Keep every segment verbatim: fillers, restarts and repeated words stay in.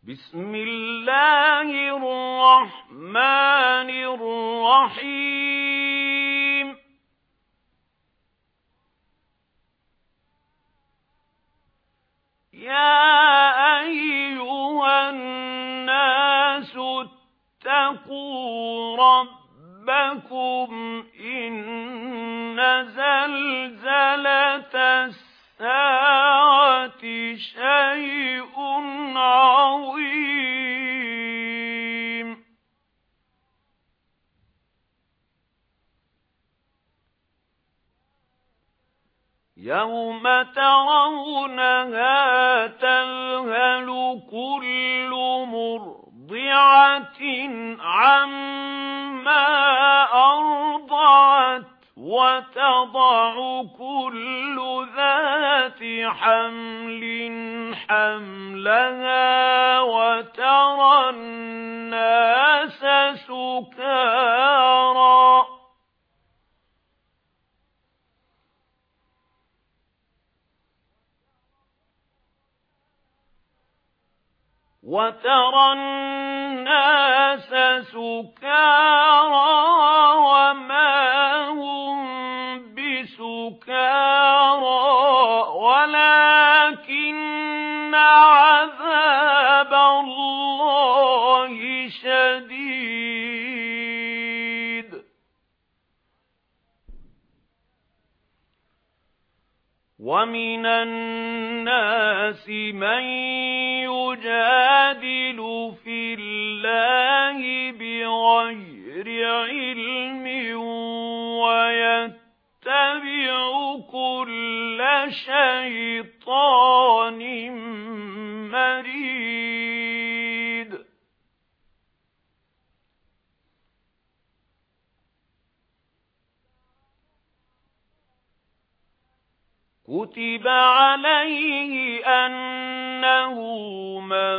بسم الله الرحمن الرحيم يا أيها الناس اتقوا ربكم إن زلزلة الساعة شيء عظيم يوم ترونها تذهل كل مرضعة عما أرضعت وتضع كل ذات حمل حملها وترى الناس سكارى وترى الناس سكارى وما هم بسكارى ولكن عذاب الله شديد ومن الناس من يجادل في الله بغير علم ويتبع كل شيطان مريد كتب عليه أنه من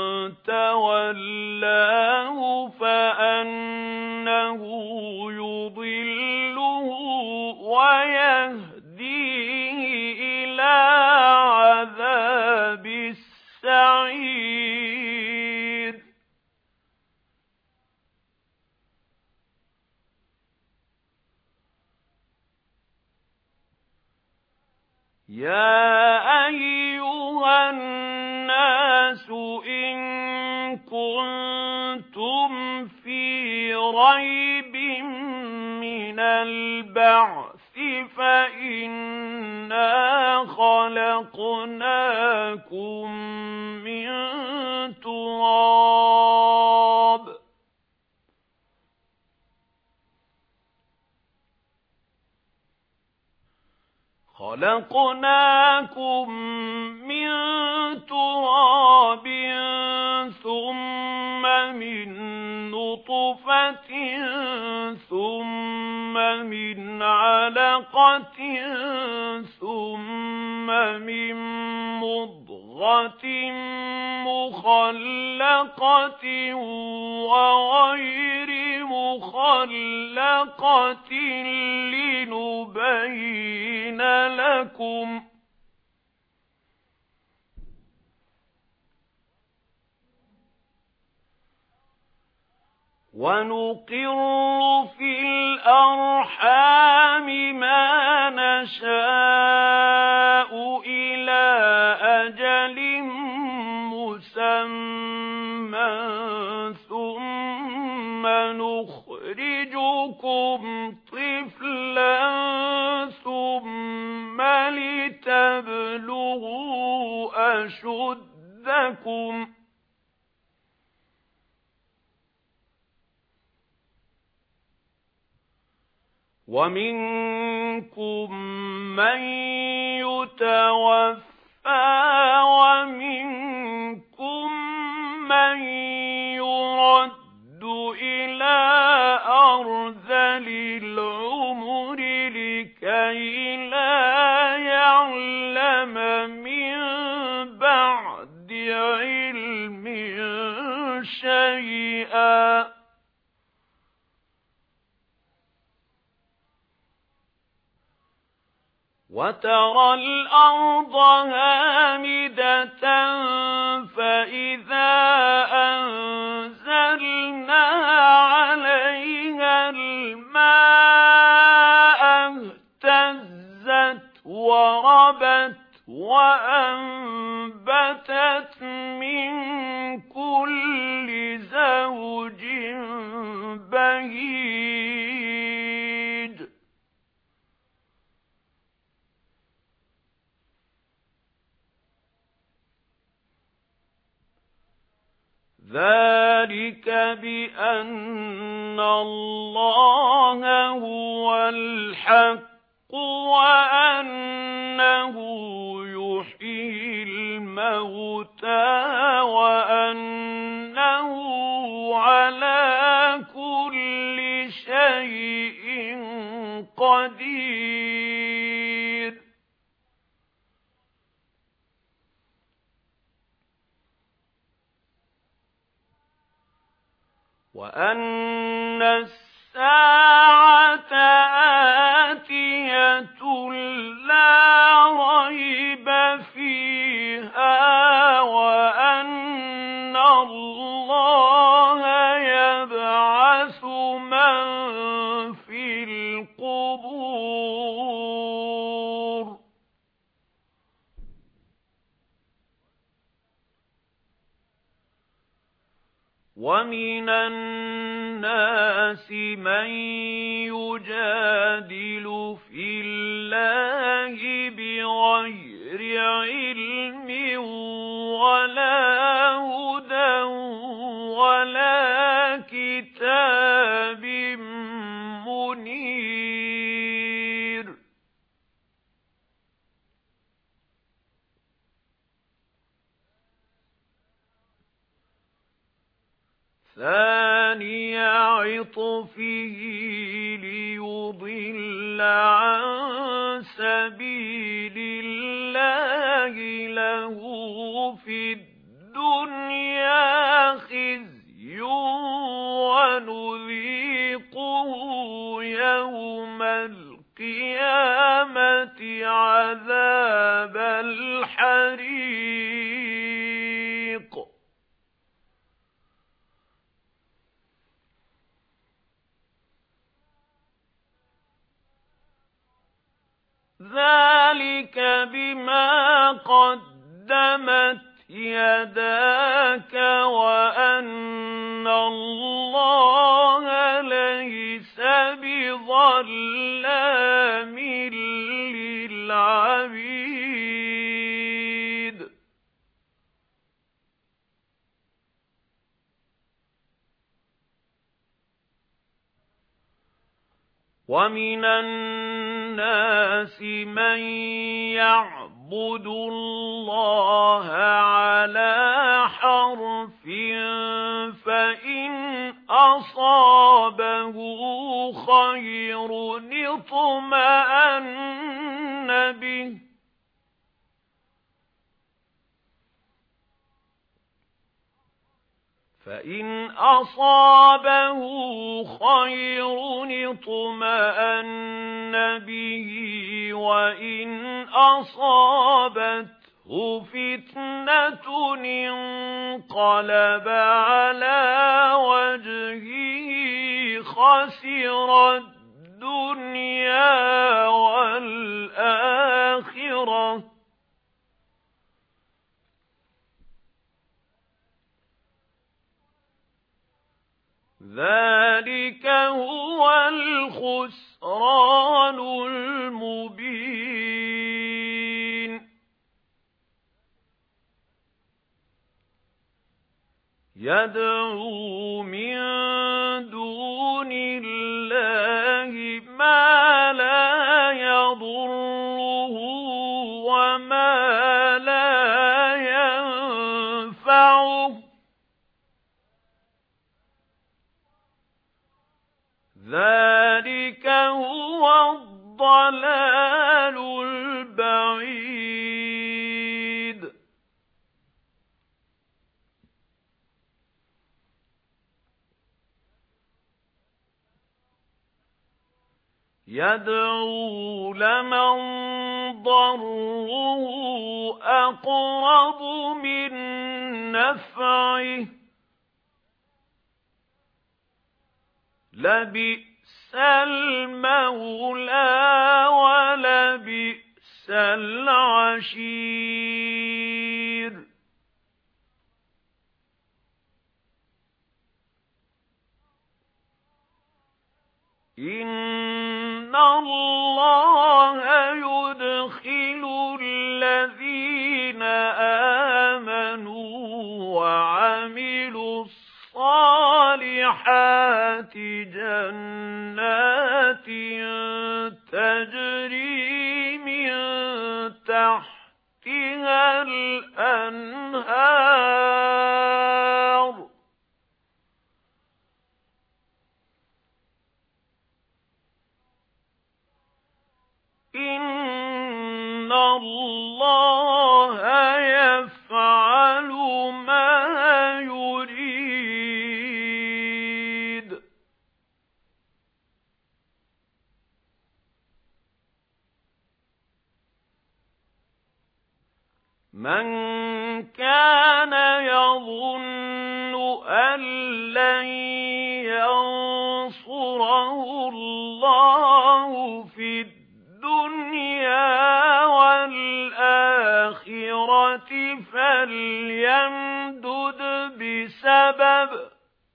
تولاه فأنه يضله ويهديه إلى عذاب السعير يا أيها الناس إن كنتم في ريب من البعث فإنا خلقناكم من تراب خلقناكم من تراب ثم من نطفة ثم من علقة ثم من مضغة مخلقة وغير مخلقة لنبين لكم ونقر في الأرحام ما نشاء إلى أجل مسمى ثم نخرجكم طفلا ثم لتبلغوا أشدكم ومنكم من يتوفى ومنكم من يرد إلى أرذل العمر لكي لا يعلم من بعد علم شيئا وترى الأرض هامدة فإذا وَأُخِرْجَتْ مِنْ كُلِّ زَوْجٍ بَهِيجٍ ذَلِكَ بِأَنَّ اللَّهَ هُوَ الْحَقُّ وَأَنَّهُ يُحْيِي الْمَوْتَى وَأَنَّهُ عَلَى كُلِّ شَيْءٍ قَدِيرٌ وَأَنَّ السَّاعَةَ آتِيَةٌ لَا رَيْبَ فِيهَا وَأَنَّ اللَّهَ يَبْعَثُ مَن فِي الْقُبُورِ وَمِنَ النَّاسِ مَن يُجَادِلُ فِي اللَّهِ بِغَيْرِ عِلْمٍ وَلَا هُدًى وَلَا كِتَابٍ مُنِيرٍ ثَانِيَ عِطْفِهِ لِيُضِلَّ عَن سَبِيلِ اللَّهِ لَهُ فِي الدُّنْيَا خِزْيٌ وَنُذِيقُهُ يَوْمَ الْقِيَامَةِ عَذَابَ الْحَرِيقِ ذَلِكَ بِمَا قَدَّمَتْ يَدَاكَ وَأَنَّ اللَّهَ لَيْسَ بِظَلَّامٍ لِلْعَبِيدِ وَمِنَ النَّاسِ مَن يَعْبُدُ اللَّهَ عَلَى حَرْفٍ فَإِنْ أَصَابَهُ خَيْرٌ اطْمَأَنَّ بِهِ فَإِنْ أَصَابَهُ خَيْرٌ اطْمَأَنَّ بِهِ وَإِنْ أَصَابَتْهُ فِتْنَةٌ انقَلَبَ عَلَى وَجْهِهِ خَسِرَ الدُّنْيَا وَالْآخِرَةَ ذَلِكَ هُوَ الْخُسْرَانُ الْمُبِينُ يَدْعُو مِن دُونِ اللَّهِ مَا لَا يَضُرُّهُ وَمَا لَا يَنفَعُهُ ذَلِكَ هُوَ الضَّلَالُ الْبَعِيدُ يَدْعُو لَمَن ضَرُّهُ أَقْرَبُ مِن نَّفْعِهِ لَبِئْسَ الْمَوْلَى وَلَبِئْسَ الْعَشِيرُ إِنَّ اللَّهَ يُدْخِلُ الَّذِينَ آمَنُوا وَعَمِلُوا الصَّالِحَاتِ جَنَّاتٍ تَجْرِي مِن تَحْتِهَا الْأَنْهَارُ إِنَّ اللَّهَ يَفْعَلُ مَا يُرِيدُ. مَنْ كَانَ يَظُنُّ أَنْ لَنْ يَنْصُرَهُ اللَّهُ فِي الدُّنْيَا وَالْآخِرَةِ فَلْيَمْدُدْ بِسَبَبٍ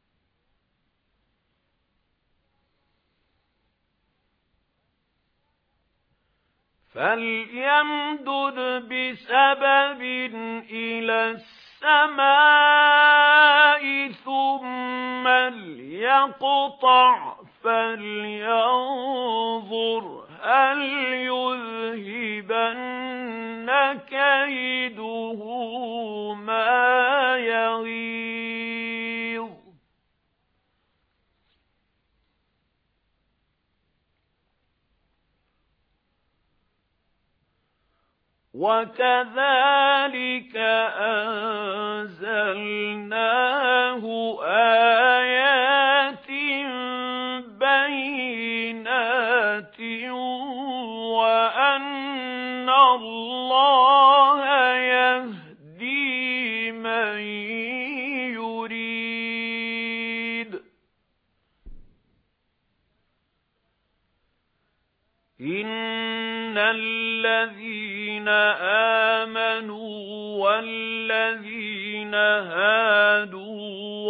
فَلْيَمْدُدْ بِسَبَبٍ إِلَى السَّمَاءِ ثُمَّ لْيَقْطَعْ فَلْيَنظُرْ هَلْ يُذْهِبَنَّ كَيْدُهُ مَا يَغِيظُ. وَكَذَلِكَ أَنزَلْنَاهُ آيَاتٍ بَيِّنَاتٍ وَأَنَّ اللَّهَ يَهْدِي مَن يُرِيدُ. إِنَّ الَّذِينَ آمَنُوا وَالَّذِينَ هَادُوا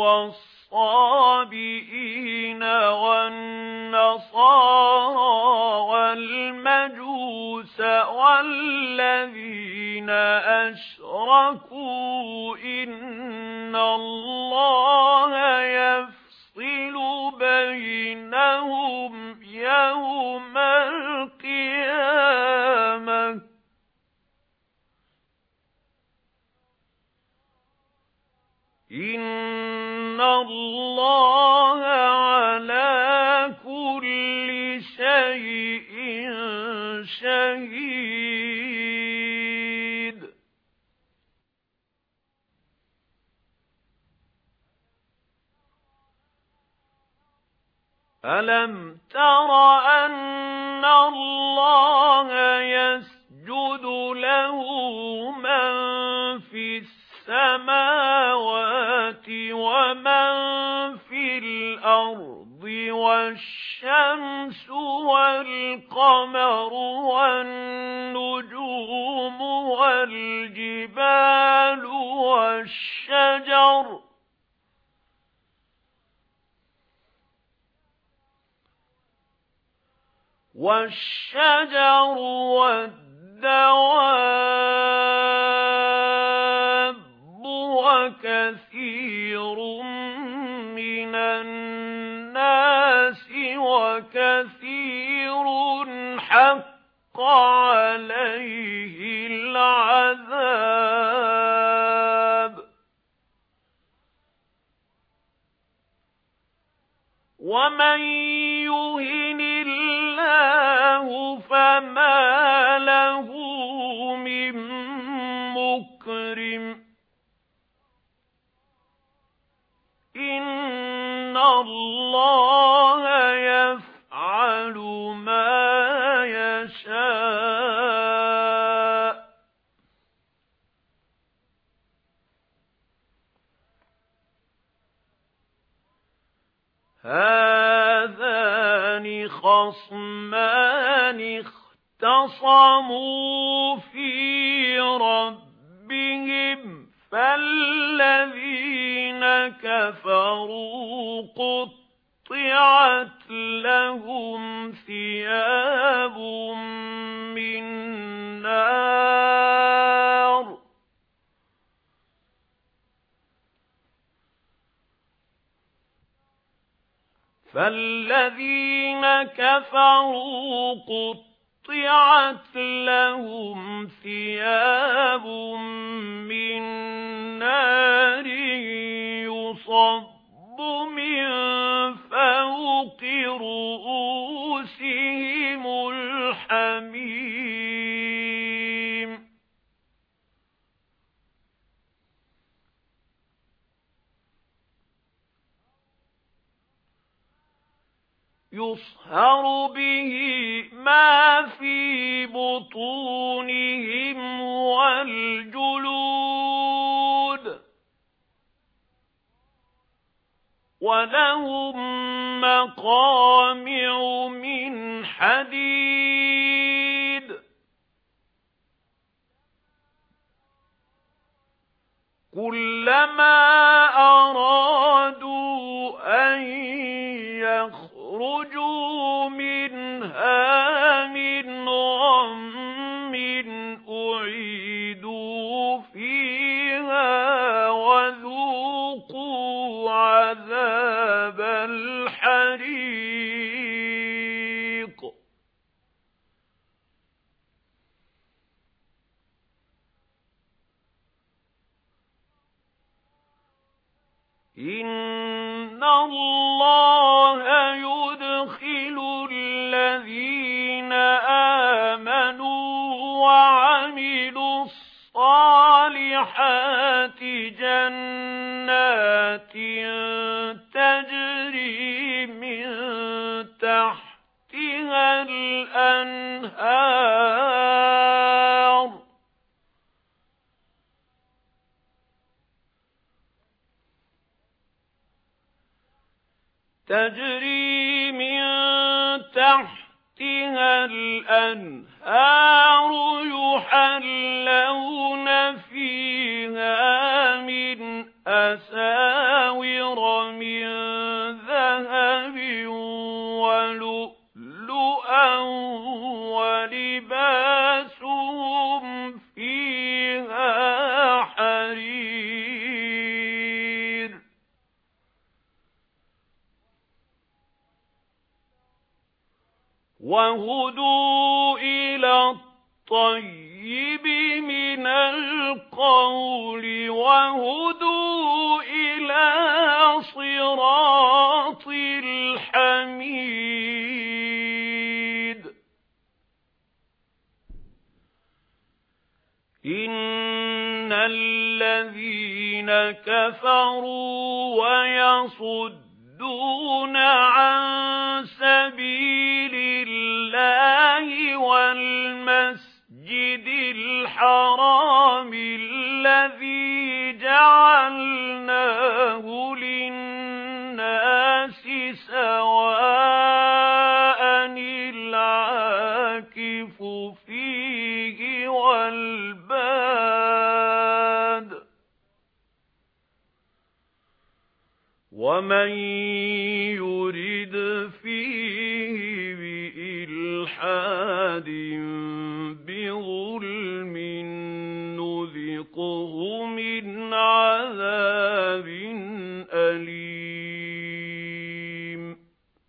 وَالصَّابِئِينَ وَالنَّصَارَى وَالْمَجُوسَ وَالَّذِينَ أَشْرَكُوا إِنَّ اللَّهَ يَفْصِلُ بَيْنَهُمْ يَوْمَ الْقِيَامَةِ. إِنَّ اللَّهَ عَلَى كُلِّ شَيْءٍ شَهِيدٌ. أَلَمْ تَرَ أَنَّ اللَّهَ يَسْجُدُ لَهُ مَن فِي السَّمَاوَاتِ وَمَن فِي الْأَرْضِ وَالشَّمْسُ وَالْقَمَرُ وَالنُّجُومُ وَالْجِبَالُ وَالشَّجَرُ وَالشَّجَرُ وَالدَّوَابُّ وَكَثِيرٌ مِنَ النَّاسِ وَكَثِيرٌ حَقَّ عَلَيْهِ الْعَذَابُ. وَمَن يُهِنِ اللَّهُ فَمَا لَهُ مِن مُّكْرِمٍ. إِنَّ اللَّهَ يَفْعَلُ مَا يَشَاءُ. هَذَانِ خَصْمَانِ اخْتَصَمُوا فِي رَبِّهِمْ فَالَّذِينَ كَفَرُوا قُطِّعَتْ قُطِّعَتْ لَهُمْ ثِيَابٌ مِّن نَّارٍ فَالَّذِينَ كَفَرُوا قُطِّعَتْ لَهُمْ ثِيَابٌ مِّن نَّارٍ يُصَبُّ مِن فَوْقِ رُءُوسِهِمُ الْحَمِيمُ يُصْهَرُ بِهِ مَا فِي بُطُونِهِمْ وَالْجُلُودُ وَلَهُم مَّقَامِعُ مِنْ حَدِيدٍ كُلَّمَا أَرَادُوا أَن يَخْرُجُوا مِنْهَا مِنْ غَمٍّ أُعِيدُوا فِيهَا وَذُوقُوا عَذَابَ الْحَرِيقِ إِنَّ اللَّهَ يُدْخِلُ الَّذِينَ آمَنُوا وَعَمِلُوا الصَّالِحَاتِ جَنَّاتٍ تَجْرِي مِن تَحْتِهَا الْأَنْهَارُ تَجْرِي مِن تَحْتِهَا الْأَنْهَارُ يُحَلَّوْنَ فِيهَا مِنْ أَسَاوِرَ مِن ذَهَبٍ وَلُؤْلُؤًا وَلِبَاسُهُمْ فِيهَا حَرِيرٌ وَهُدُوا إِلَى الطَّيِّبِ مِنَ الْقَوْلِ وَهُدُوا إِلَى صِرَاطِ الْحَمِيدِ إِنَّ الَّذِينَ كَفَرُوا وَيَصُدُّونَ عَن سَبِيلِ اللَّهِ وَالْمَسْجِدِ الْحَرَامِ الَّذِي جَعَلْنَاهُ لِلنَّاسِ سَوَاءً الْعَاكِفُ فِيهِ وَالْبَادِ وَمَن يُرِدْ فِيهِ بِإِلْحَادٍ بِظُلْمٍ نُذِقْهُ مِنْ عَذَابٍ أَلِيمٍ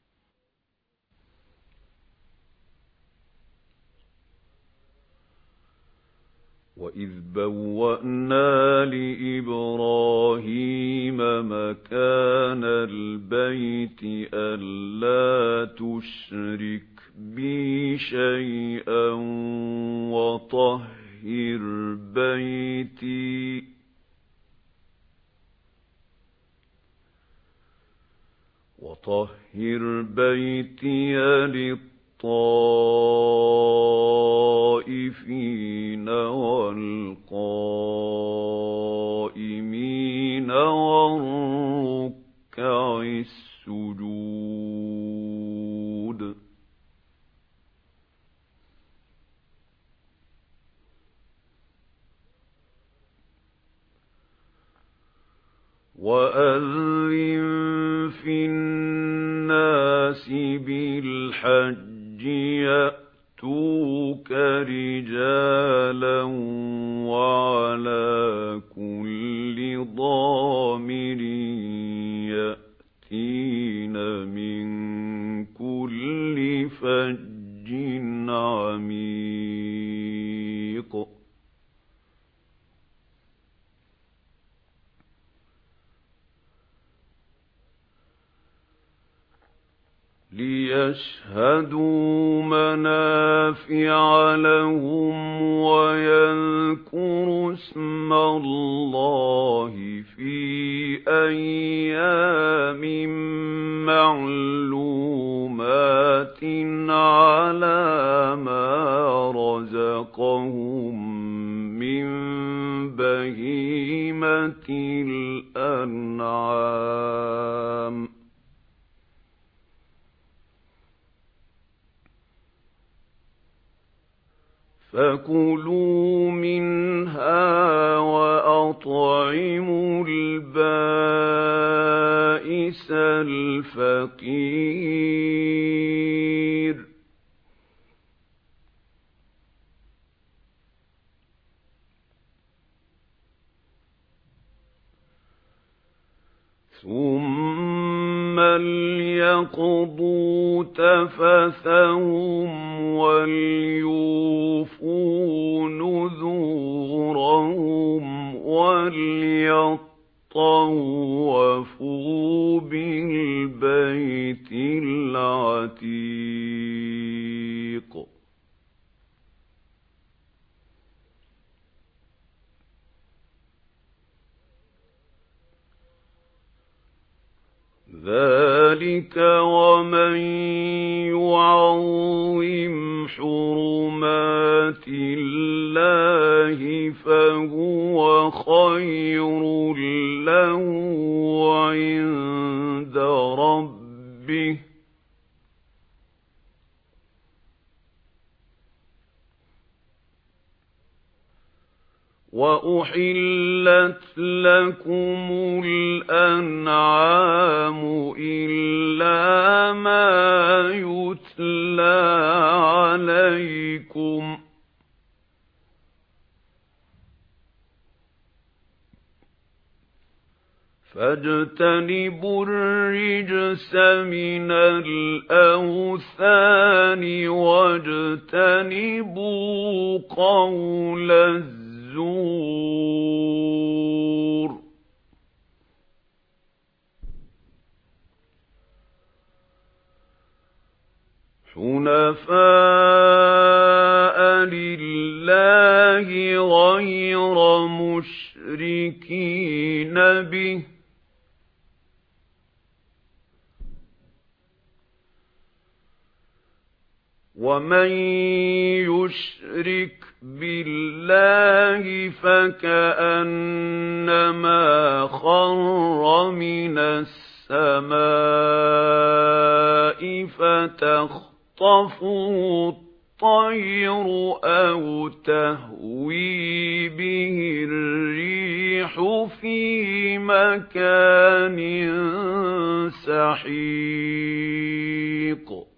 وَإِذْ بَوَّأْنَا لِإِبْرَاهِيمَ مَكَانَ الْبَيْتِ أَلَّا تُشْرِكْ بِي شَيْئًا وَطَهِّرْ بَيْتِي وَطَهِّرْ بَيْتِيَ لِلطَّائِفِينَ وَالْقَائِمِينَ وَالرُّكَّعِ السُّجُودِ وَأَذِّن فِي النَّاسِ الْحَجِّ يَأْتُوكَ رِجَالًا وَعَلَى كُلِّ ضَامِرٍ يَأْتِينَ مِنْ كُلِّ فَجٍّ عَمِيقٍ لِيَشْهَدُوا مَنَافِعَ لَهُمْ وَيَذْكُرُوا اسْمَ اللَّهِ فِي أَيَّامٍ مَّعْلُومَاتٍ عَلَىٰ مَا رَزَقَهُم مِّن بَهِيمَةِ الْأَنْعَامِ. فَكُلُوا مِنْهَا وَأَطْعِمُوا الْبَائِسَ الْفَقِيرَ. ثُمَّ لْيَقْضُوا تَفَثَهُمْ وَلْيُوفُوا نُذُورَهُمْ وَلْيَطَّوَّفُوا بِالْبَيْتِ الْعَتِيقِ. ذَلِكَ وَمَن يُعَظِّمْ حُرُمَاتِ اللَّهِ فَهُوَ خَيْرٌ لَّهُ عِندَ رَبِّهِ وَأُحِلَّتْ لَكُمُ الْأَنْعَامُ إِلَّا مَا يُتْلَىٰ عَلَيْكُمْ ۖ فَاجْتَنِبُوا الرِّجْسَ مِنَ الْأَوْثَانِ وَاجْتَنِبُوا قَوْلَ الزُّورِ. حُنَفَاءَ لِلَّهِ غَيْرَ مُشْرِكِينَ بِهِ ۚ وَمَن يُشْرِكْ بِاللَّهِ فَكَأَنَّمَا خَرَّ مِنَ السَّمَاءِ فَتَخْطَفُهُ الطَّيْرُ أَوْ تَهْوِي بِهِ الرِّيحُ فِي مَكَانٍ سَحِيقٍ.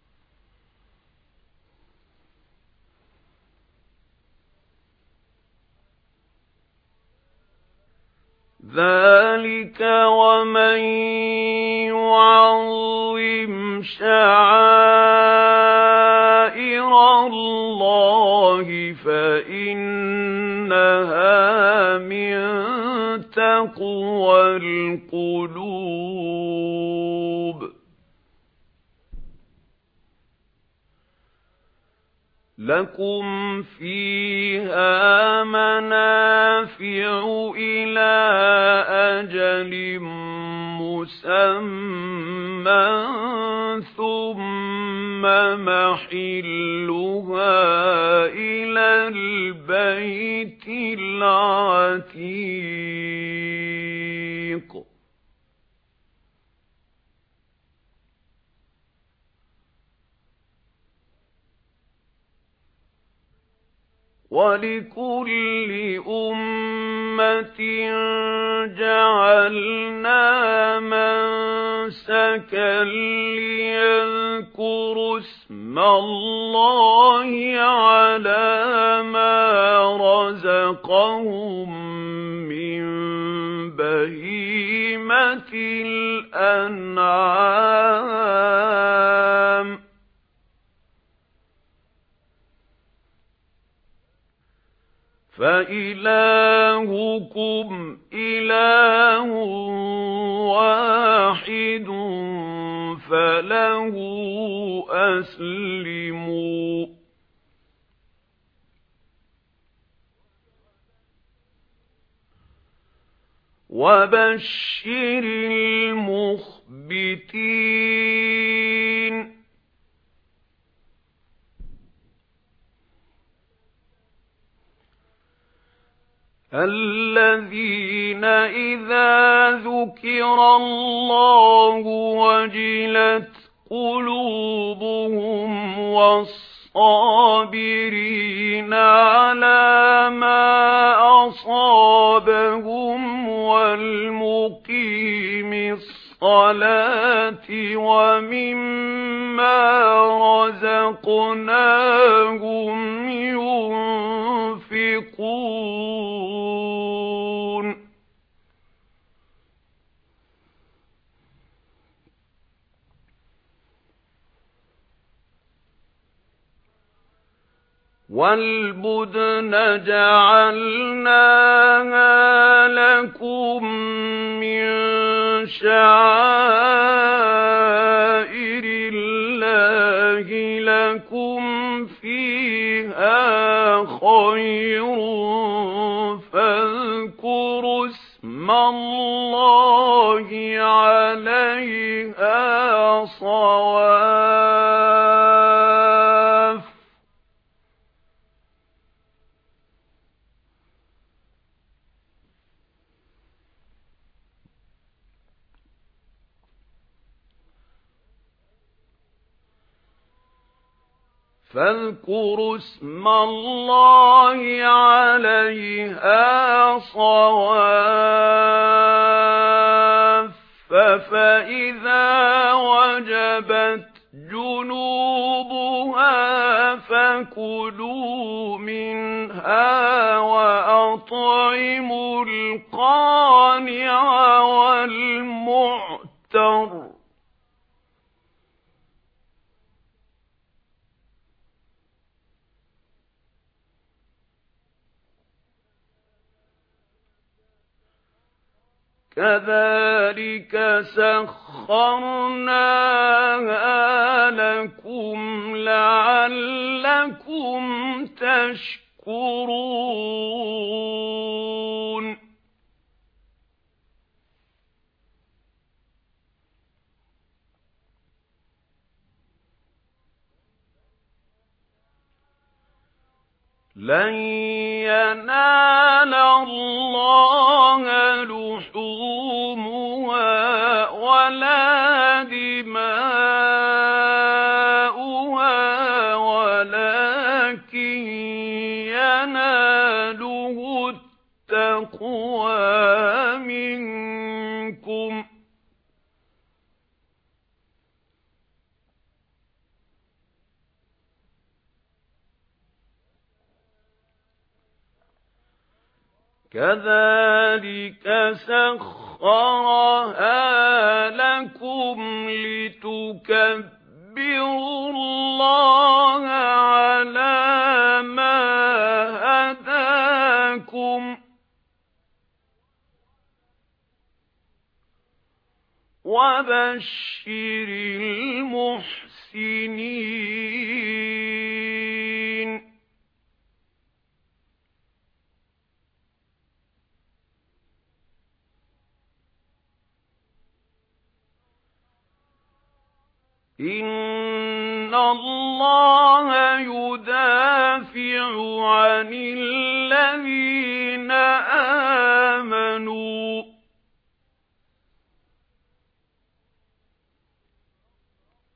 ذَلِكَ وَمَن يُعَظِّمْ شَعَائِرَ اللَّهِ فَإِنَّهَا مِن تَقْوَى الْقُلُوبِ. لَكُمْ فِيهَا مَنَافِعُ إِلَى أَجَلٍ مُّسَمًّى ثُمَّ مَحِلُّهَا إِلَى الْبَيْتِ الْعَتِيقِ. وَلِكُلِّ أُمَّةٍ جَعَلْنَا مَنسَكًا لِيَذْكُرُوا اسْمَ اللَّهِ عَلَى مَا رَزَقَهُم مِّن بَهِيمَةِ الْأَنْعَامِ. فَإِلَٰهُكُمْ إِلَٰهٌ وَاحِدٌ فَلَهُ أَسْلِمُوا. وَبَشِّرِ الْمُخْبِتِينَ. الَّذِينَ إِذَا ذُكِرَ اللَّهُ وَجِلَتْ قُلُوبُهُمْ وَالصَّابِرِينَ عَلَى مَا أَصَابَهُمْ وَالْمُقِيمِي الصَّلَاةِ وَمِمَّا رَزَقْنَاهُمْ يُنْفِقُونَ. وَالْبُدْنَ جَعَلْنَاهَا لَكُم مِّن شَعَائِرِ اللَّهِ لَكُمْ فِيهَا خَيْرٌ فَاذْكُرُوا اسْمَ اللَّهِ عَلَيْهَا صَوَافَّ. فاذكروا اسم الله عليها صواف فإذا وجبت جنوبها فكلوا منها وأطعموا القانع والمعتر. كذلك سخرناها لكم لعلكم تشكرون. لن ينال الله لحومها ولا دماؤها ولكن يناله التقوى منكم. كذلك سخرها لكم لتكبروا الله على ما هداكم وبشر المحسنين. إِنَّ اللَّهَ يُدَافِعُ عَنِ الَّذِينَ آمَنُوا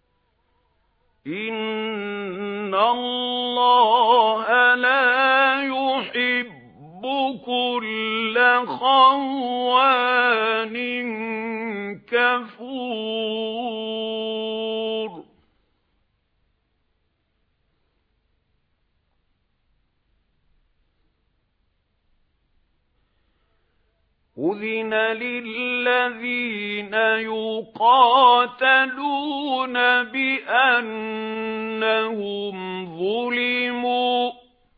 إِنَّ اللَّهَ لَا خوان كفور أذن للذين يقاتلون بأنهم ظلموا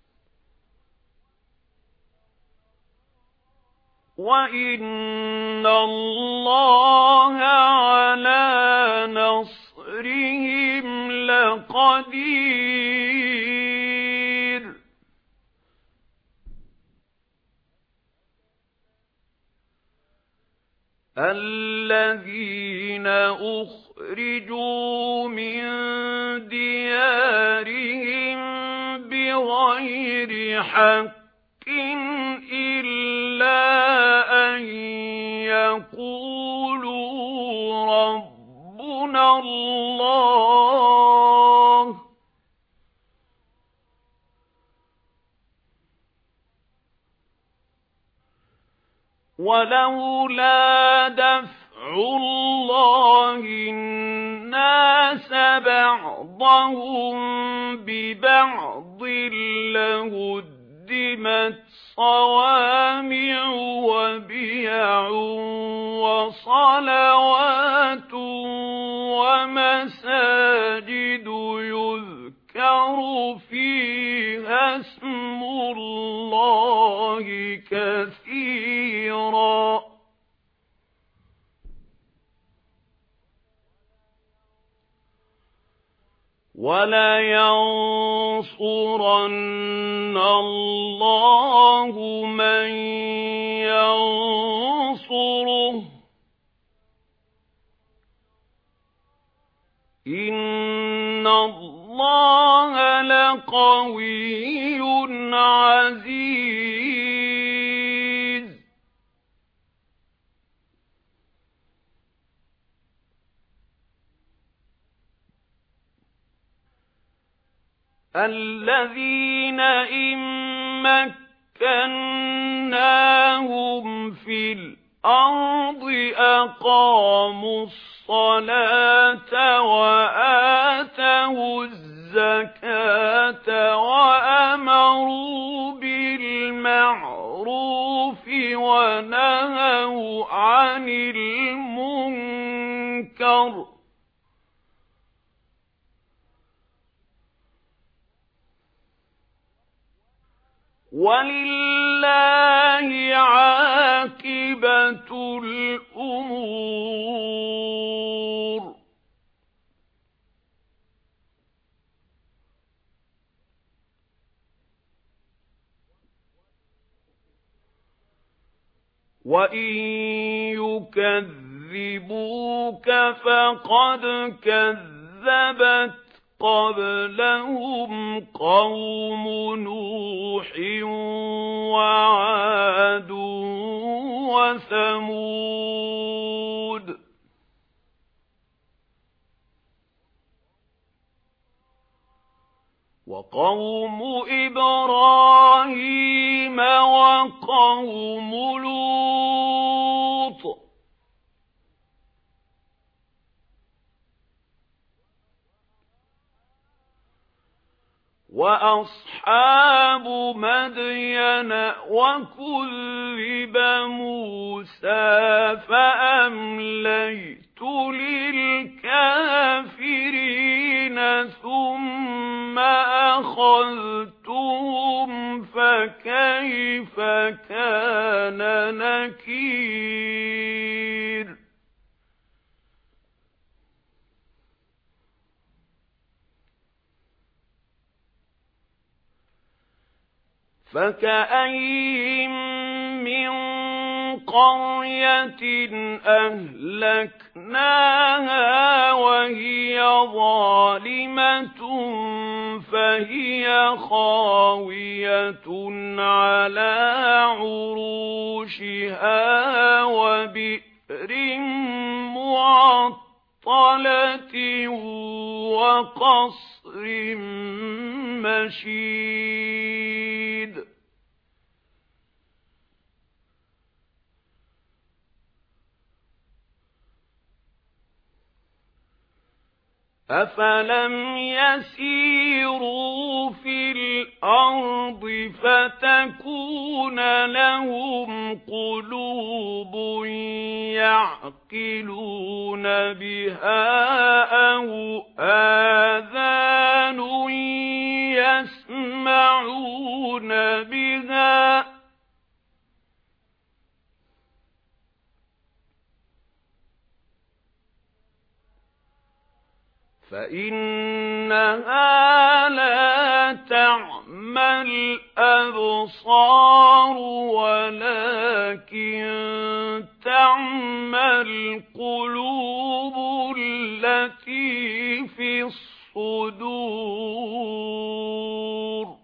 وَإِنَّ اللَّهَ عَلَى نَصْرِهِمْ لَقَدِيرٌ الَّذِينَ أُخْرِجُوا مِنْ دِيَارِهِمْ بِغَيْرِ حَقٍّ إِلَّا أَن يَقُولُوا رَبُّنَا اللَّهُ وَلَوْلَا دَفْعُ اللَّهِ النَّاسَ بَعْضَهُم بِبَعْضٍ لَّهُدِّمَتْ صَوَامِعُ وَبِيَعٌ وَصَلَوَاتٌ وَمَسَاجِدُ يُذْكَرُ فِيهَا اسْمُ اللَّهِ كَثِيرًا وَلَيَنصُرَنَّ اللَّهُ مَن يَنصُرُهُ إِنَّ اللَّهَ لَقَوِيٌّ عَزِيزٌ الَّذِينَ إِن مَّكَّنَّاهُمْ فِي الْأَرْضِ أَقَامُوا الصَّلَاةَ وَآتَوُا الزَّكَاةَ وَأَمَرُوا بِالْمَعْرُوفِ وَنَهَوْا عَنِ الْمُنكَرِ وَلِلَّهِ عَاقِبَةُ الْأُمُورِ وَإِن يُكَذِّبُوكَ فَقَدْ كَذَّبَتْ قَبْلَهُمْ قَوْمُ نُوحٍ وَعَادٌ وَثَمُودُ وَقَوْمُ إِبْرَاهِيمَ وَقَوْمُ لُوطٍ وَأَصْحَابُ مَدْيَنَ وَكُذِّبَ مُوسَى فَأَمْلَيْتُ لِلْكَافِرِينَ ثُمَّ أَخَذْتُهُمْ فَكَيْفَ كَانَ نَكِيرِ فَكَأَيِّن مِّن قَرْيَةٍ أَهْلَكْنَاهَا وَهِيَ ظَالِمَةٌ فَهِيَ خَاوِيَةٌ عَلَى عُرُوشِهَا وَبِئْرٍ مُّعَطَّلَةٍ وَقَصْرٍ مَّشِيدٍ أَفَلَمْ يَسِيرُوا فِي الْأَرْضِ فَتَكُونَ لَهُمْ قُلُوبٌ يَعْقِلُونَ بِهَا أَوْ آذَانٌ يَسْمَعُونَ بِهَا فَإِنَّهَا لَا تَعْمَى الْأَبْصَارُ وَلَكِن تَعْمَى الْقُلُوبُ الَّتِي فِي الصُّدُورِ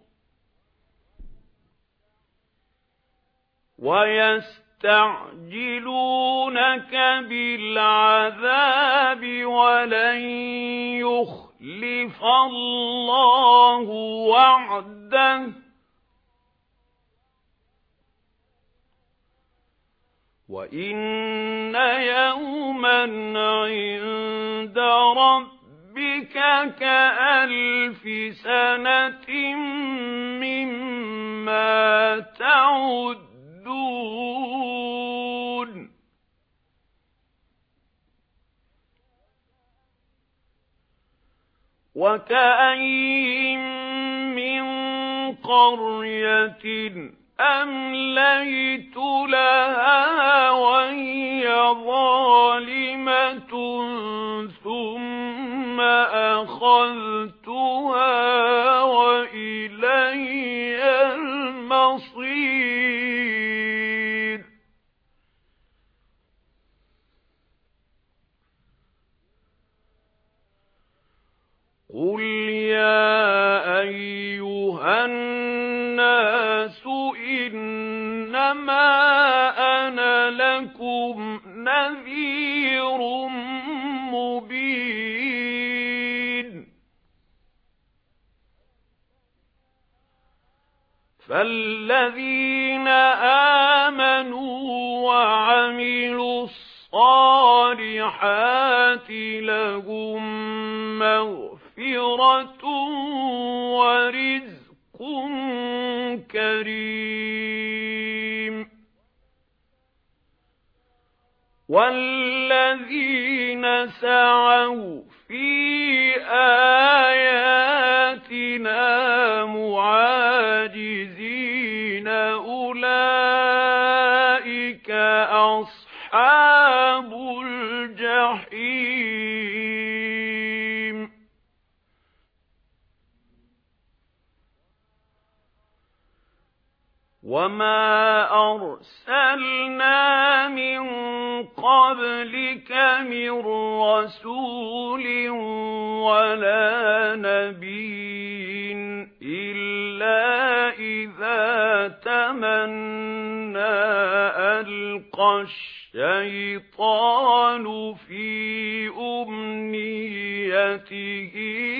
وَيَسْتَعْجِلُونَكَ بِالْعَذَابِ وَلَن يُخْلِفَ اللَّهُ وَعْدَهُ وَإِنَّ يَوْمًا عِندَ رَبِّكَ كَأَلْفِ سَنَةٍ مِّمَّا تَعُدُّونَ وَكَأَيِّن مِّن قَرْيَةٍ أَمْلَيْتُ لَهَا وَهِيَ ظَالِمَةٌ ثُمَّ أَخَذْتُهَا وَإِلَيَّ الْمَصِيرُ قُلْ يَا أَيُّهَا النَّاسُ إِنَّمَا أَنَا لَكُمْ نَذِيرٌ مُبِينٌ فَالَّذِينَ آمَنُوا وَعَمِلُوا الصَّالِحَاتِ لَهُم مَّغْفِرَةٌ وَرِزْقٌ كَرِيمٌ وَالَّذِينَ سَعَوْا فِي آيَاتِنَا مُعَاجِزِينَ أُولَئِكَ أَصْحَابُ الْجَحِيمِ وَمَا أَرْسَلْنَا مِن قَبْلِكَ مِن رَّسُولٍ وَلَا نَبِيٍّ إِلَّا إِذَا تَمَنَّى أَلْقَى الشَّيْطَانُ فِي أُمْنِيَّتِهِ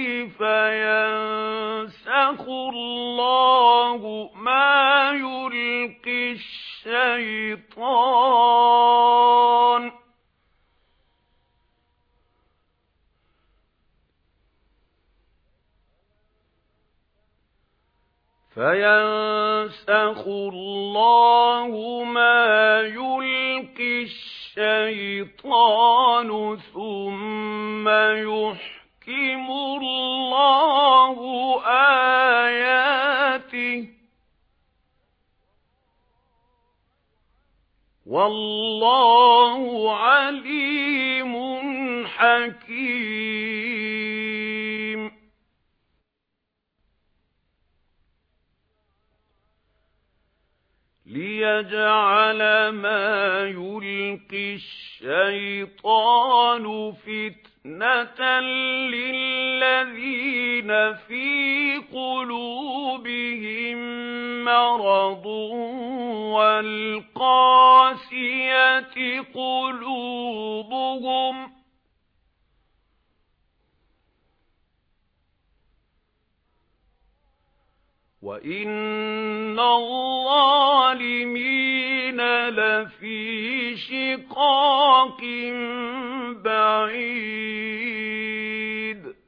فَيَنسَخُ اللَّهُ مَا يُلْقِي الشَّيْطَانُ فَيَنسَخُ اللَّهُ مَا يُلْقِي الشَّيْطَانُ ثُمَّ يُحْكِمُ اللَّهُ آيَاتِهِ وَاللَّهُ عَلِيمٌ حَكِيمٌ لِيَجْعَلَ مَا يُلْقِي الشَّيْطَانُ فِتْنَةً لِّلَّذِينَ فِي قُلُوبِهِم مَّرَضٌ وَالْقَاسِيَةِ قُلُوبُهُمْ وَإِنَّ الظَّالِمِينَ لَفِي شِقَاقٍ بَعِيدٍ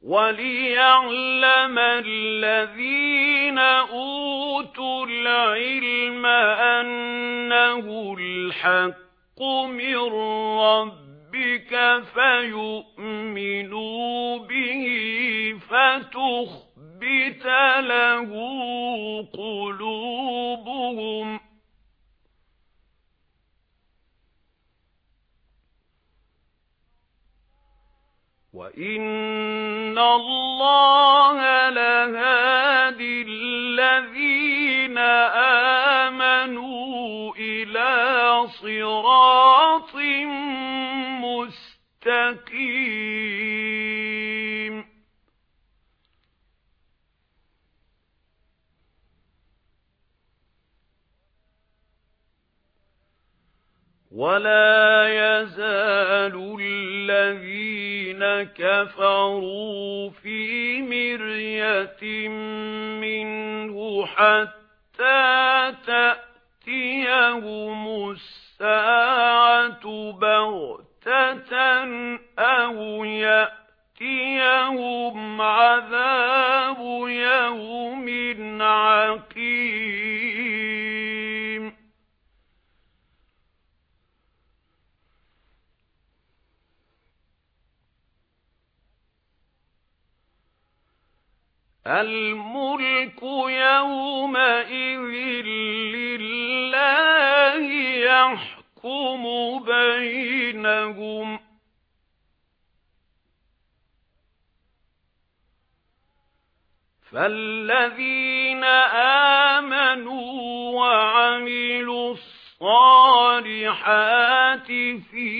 وَلِيَعْلَمَ الَّذِينَ أُوتُوا الْعِلْمَ أَنَّهُ الْحَقُّ مِنْ رَبِّكَ فَيُؤْمِنُوا بِهِ فَتُخْبِتَ لَهُ قُلُوبُهُمْ وَإِنَّ اللَّهَ لَهَادِي الَّذِينَ آمَنُوا إِلَى صِرَاطٍ مُسْتَقِيمٍ وَلَا يَزَالُ الَّذِينَ كَفَرُوا فِي مِرْيَةٍ مِنْهُ حَتَّى تَأْتِيَهُمُ السَّاعَةُ بَغْتَةً أَوْ يَأْتِيَهُمْ عَذَابُ يَوْمٍ عَقِيمٍ الْمُلْكُ يَوْمَئِذٍ لِلَّهِ يَحْكُمُ بَيْنَهُمْ فَالَّذِينَ آمَنُوا وَعَمِلُوا الصَّالِحَاتِ فِي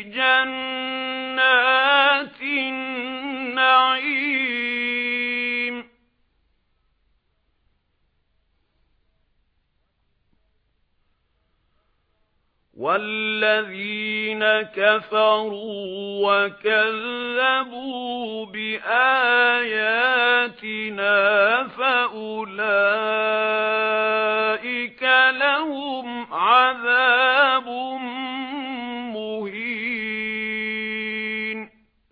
جَنَّاتِ النَّعِيمِ وَالَّذِينَ كَفَرُوا وَكَذَّبُوا بِآيَاتِنَا فَأُولَئِكَ لَهُمْ عَذَابٌ مُهِينٌ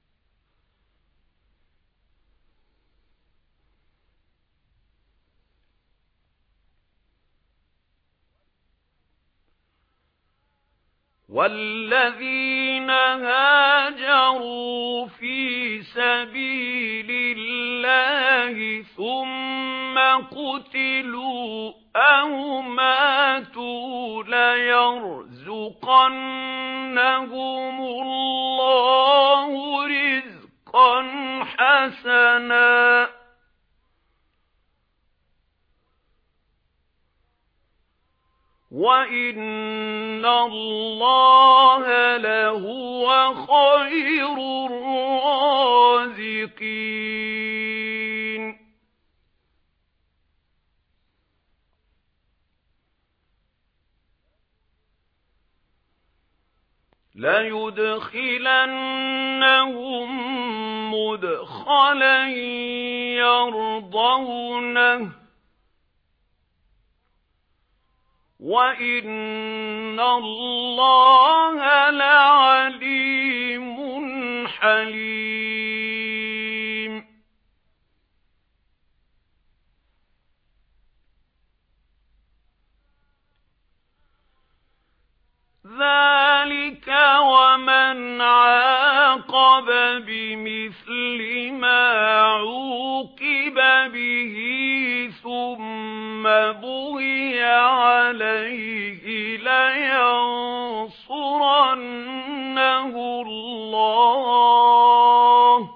وَالَّذِينَ هَاجَرُوا فِي سَبِيلِ اللَّهِ ثُمَّ قُتِلُوا أَوْ مَاتُوا لَيَرْزُقَنَّهُمُ اللَّهُ رِزْقًا حَسَنًا وَإِنَّ اللَّهَ لَهُوَ خَيْرُ الرَّازِقِينَ لَيُدْخِلَنَّهُم مُّدْخَلًا يَرْضَوْنَهُ وَإِنَّ اللَّهَ لَعَلِيمٌ حَلِيمٌ ذَلِكَ وَمَنْ عَاقَبَ بِمِثْلِ مَا عُوقِبَ بِهِ ثُمَّ بُغِيَ عَلَيْهِ لَيَنصُرَنَّهُ اللَّهُ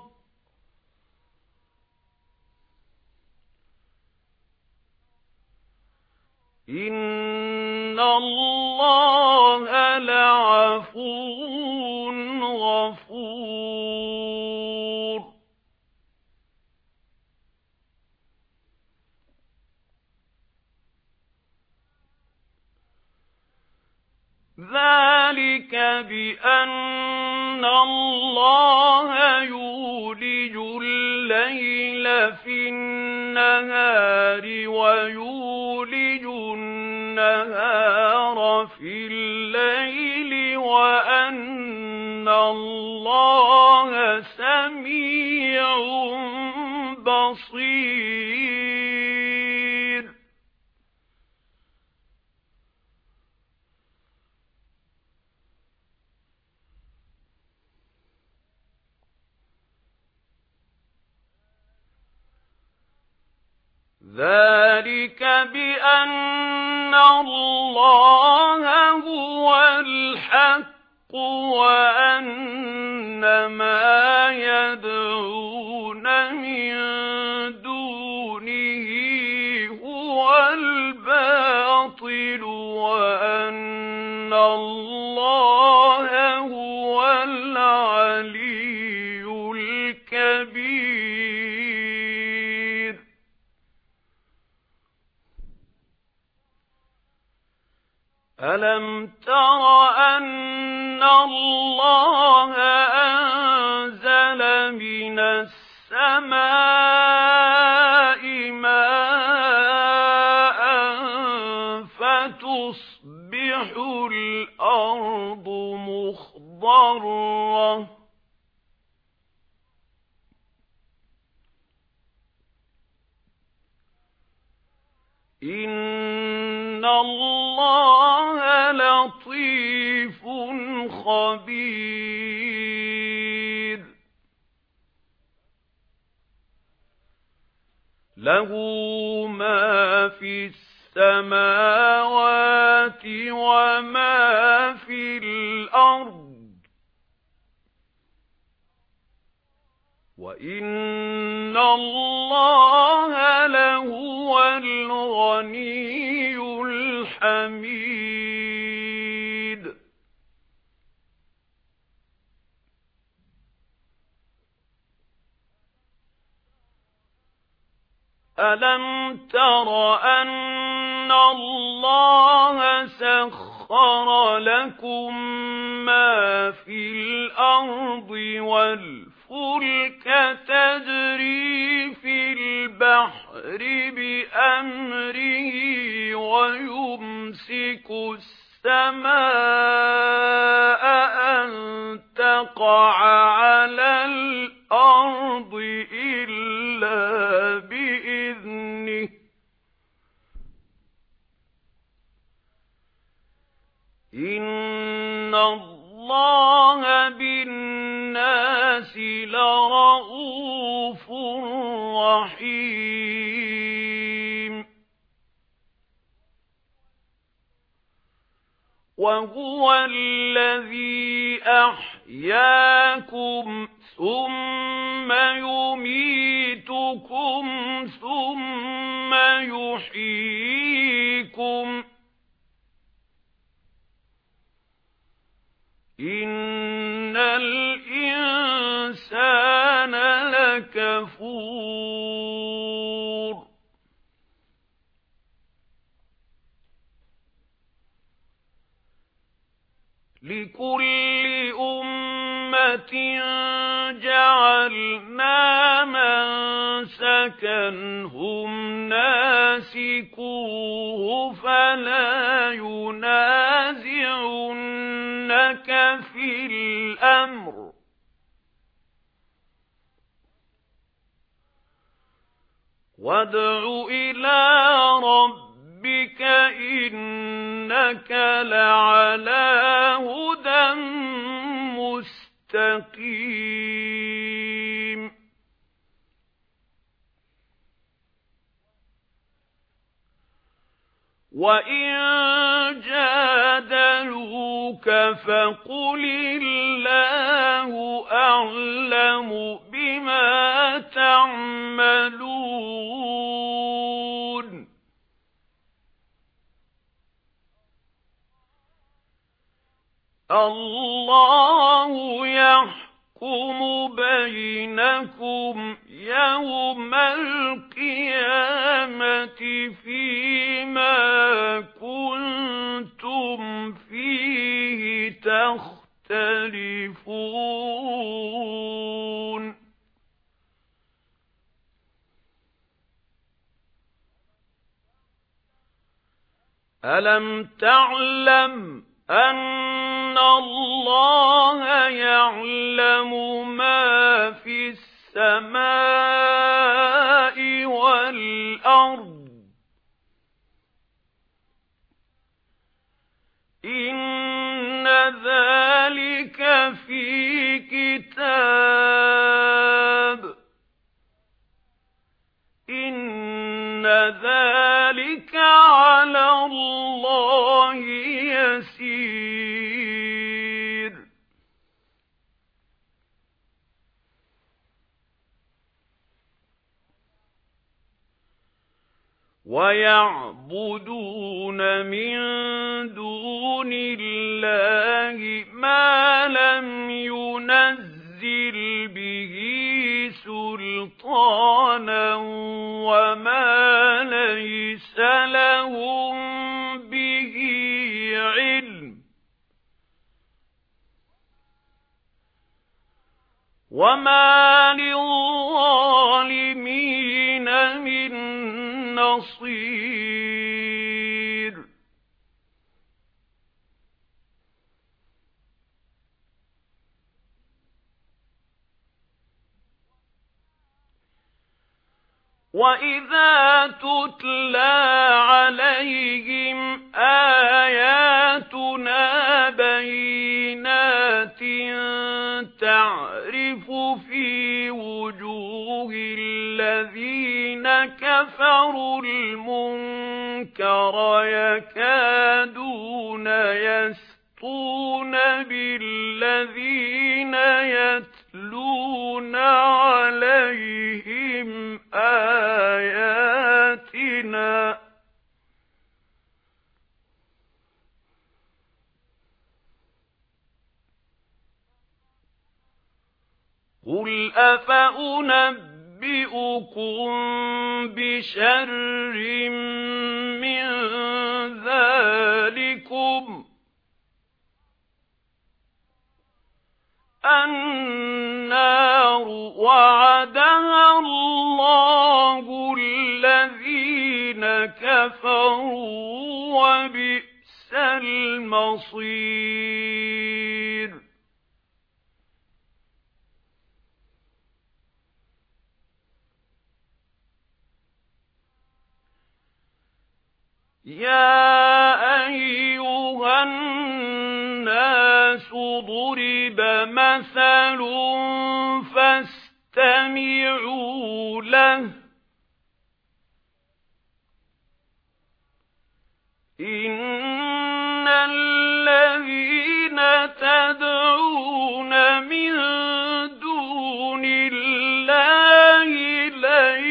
إِنَّ اللَّهَ لَعَفُوٌّ غَفُورٌ ذَلِكَ بِأَنَّ اللَّهَ يُولِجُ اللَّيْلَ فِي النَّهَارِ وَيُولِجُ النَّهَارَ فِي اللَّيْلِ وَأَنَّ اللَّهَ سَمِيعٌ ذلك بأن الله هو الحق وأن ما يدعون من دونه هو الباطل وأن الله هو العلي الكبير. ألم تر أن الله أنزل من السماء ماء فتصبح الأرض مخضرة إن الله لطيف خبير. له ما في السماوات وما في الأرض وإن الله لهو الغني الحميد. ألم تر أن الله سخر لكم ما في الأرض والفلك تجري في البحر بأمره ويمسك السماء أن تقع على الأرض إلا بإذنه إن الله بالناس لرءوف رحيم. وهو الذي أحياكم ثم يميتكم ثم يحييكم إن الإنسان لكفور. لكل أمة جعلنا منسكا هم ناسكوه فلا ينازعنك في الأمر وادع إلى ربك إنك لعلى هدى مستقيم. وإن جادلوك فقل الله أعلم بما تعملون الله يحكم بينكم يوم القيامة فيما كنتم فيه تختلفون. ألم تعلم أن الله يعلم ما في السماء والأرض إن ذلك في كتاب إن ذلك على الله يسير ويعبدون من دون الله ما لم ينزل به سلطانا وما ليس لهم به علم وما للظالمين من نصير وَإِذَا تُتْلَى عَلَيْهِمْ آيَاتُنَا بَيِّنَاتٍ تَعْرِفُ فِي وُجُوهِ الَّذِينَ كَفَرُوا الْمُنكَرَ يَكَادُونَ يَسْطُونَ بِالَّذِينَ يَتْلُونَ عَلَيْهِمْ آيَاتِنَا قُلْ أَفَأُنَبِّئُكُم بِشَرٍّ مِّن ذَلِكُمْ النَّارُ وَعَدَهَا اللَّهُ الَّذِينَ كَفَرُوا وَبِئْسَ الْمَصِيرُ يَا أَيُّهَا النَّاسُ ضُرِبَ مَثَلٌ فَاسْتَمِعُوا لَهُ إِنَّ الَّذِينَ تَدْعُونَ مِن دُونِ اللَّهِ لَن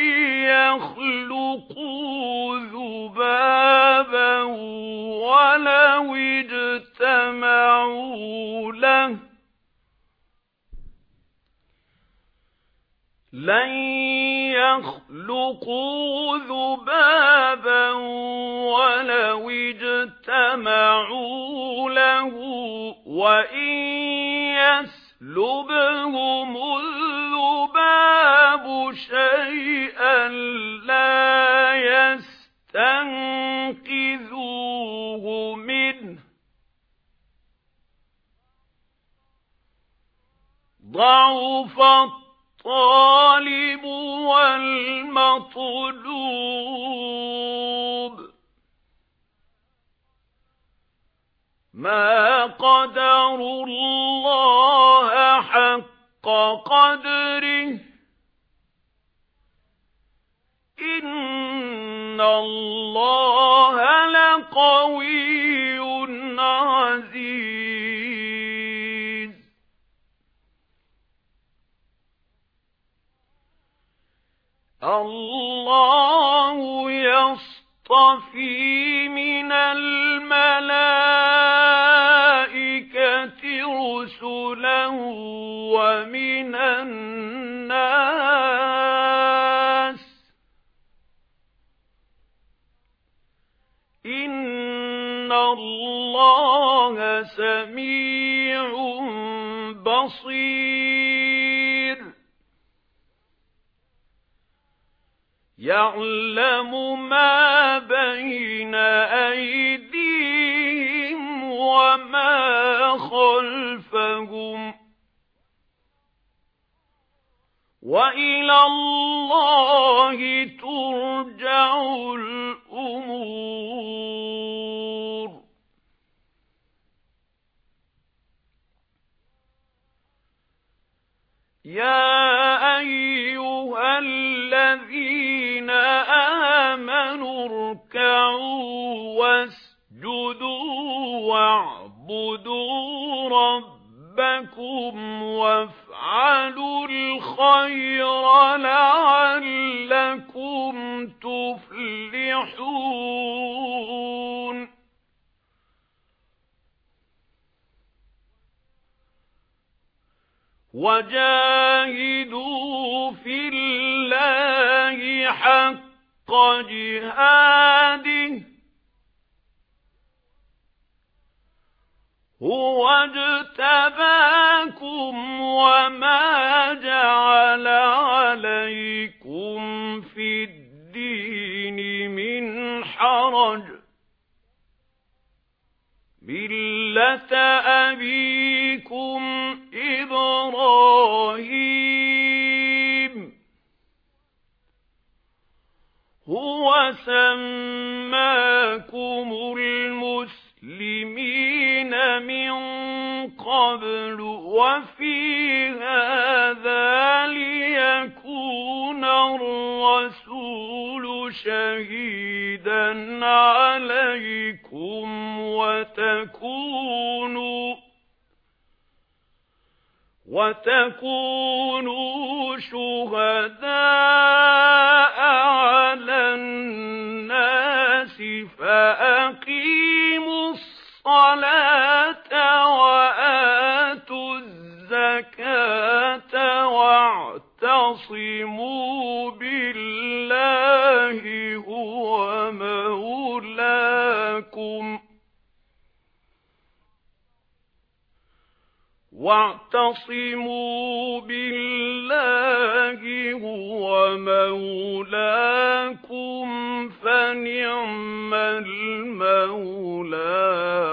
يَخْلُقُوا ذُبَابًا وَلَوِ اجْتَمَعُوا لَهُ لَن يَخْلُقُوا ذُبَابًا وَلَوِ اجْتَمَعُوا لَهُ وَإِن يَسْلُبْهُمُ الذُّبَابُ شَيْئًا لَّا يَسْتَنقِذُوهُ مِنْهُ ضَعُفَ الطَّالِبُ وَالْمَطْلُوبُ مَا قَدَرُوا اللَّهَ حَقَّ قَدْرِهِ إِنَّ اللَّهَ لَقَوِيٌّ عَزِيزٌ اللَّهُ يَصْطَفِي مِنَ الْمَلَائِكَةِ رُسُلًا وَمِنَ النَّاسِ إِنَّ اللَّهَ سَمِيعٌ بَصِيرٌ يَعْلَمُ مَا بَيْنَ أَيْدِيهِمْ وَمَا خَلْفَهُمْ وَإِلَى اللَّهِ تُرْجَعُ الْأُمُورُ يَا أَيُّهَا الَّذِينَ آمَنُوا اركعوا واسجدوا واعبدوا ربكم وافعلوا الخير لعلكم تفلحون وجاهدوا في الله حق جهاده هو اجتباكم وما جعل عليكم في الدين من حرج ملة أبيكم إبراهيم هو سماكم المسلمين من قبل وفي هذا ليكون الرسول شهيدا عليكم وتكونوا وتكونوا شهداء على الناس فأقيموا الصلاة وآتوا الزكاة واعتصموا بالله هو مولاكم واعتصموا بالله هو مولاكم فنعم المولى